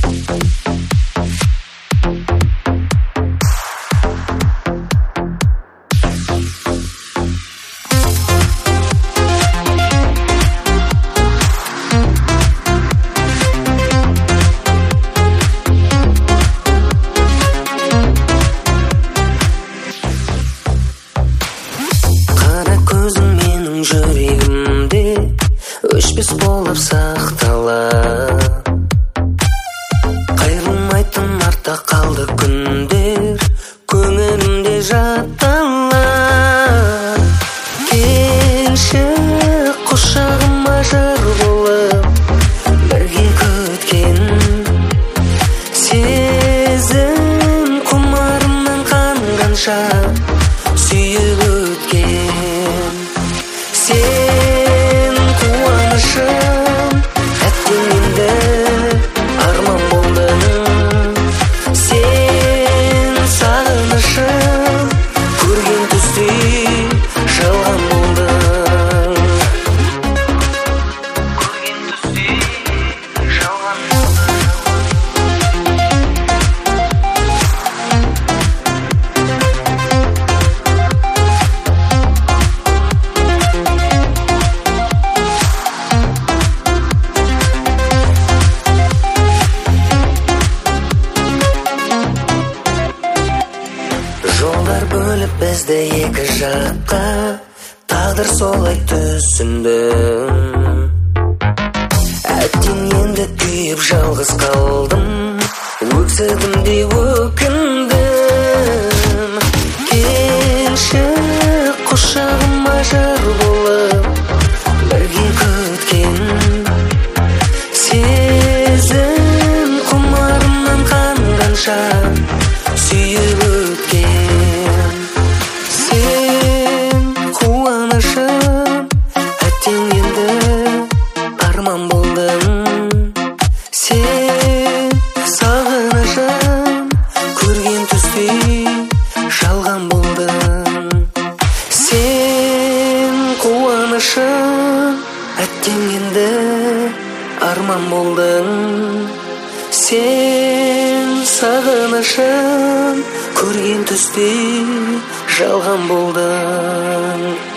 Жүрегімде өшпес болып сақталып, қайрылмайтын артта қалды күндер, көңілімде жатталып. Келші құшағыма жыр болып, бірге күткен сезім құмарымнан қанғанша сүйіп өткен. Сен қуанышым, әттең енді арман болдың. Сен сағынышым, көрген түстей жалған болдың. Көрген түстей жалған болдың. Жолдар бөліп бізді екі жаққа, тағдыр солай түсінді. Әттең енді күйіп жалғыз қалдым, өксідім де өкіндім. Келші құшағыма жыр болып, бірге күткен сезім құмарымнан қанғанша сүйіп өткен. Сен қуанышым, әттең енді арман болдың. Сен сағынышым, көрген түстей жалған болдың. Сен қуанышым, әттең енді арман болдың. Сен сағынышым, көрген түстей жалған болдың.